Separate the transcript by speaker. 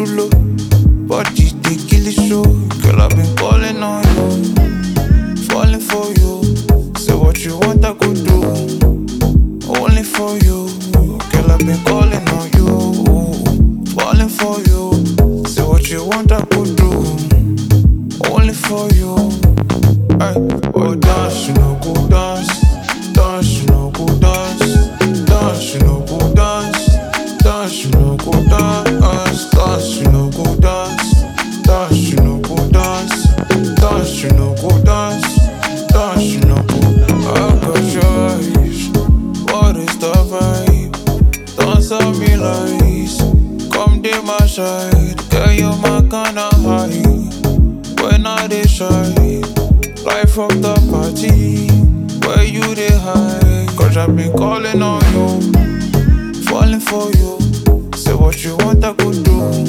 Speaker 1: low. Body they kill the show. Girl, I've been calling on you, falling for you. Say what you want, I could do. Only for you. Girl, I've been calling on you, falling for you. Say what you want, I could do. Only for you. Ay, oh, dance, you know, go dance. Dance, you know, go dance. Dance, you know, go dance. Dance, you know, go dance. Dance, you know, go dance. Dance, you know, go dance. Dance, you know, go dance. Dance, you know, go. I got your eyes. What is the vibe? Dance on me like come to my side. Girl, you're my kind of high. When I dey shy, life of the party. Where you dey hide? Cause I've been calling on you, falling for you. Say what you want, I could do.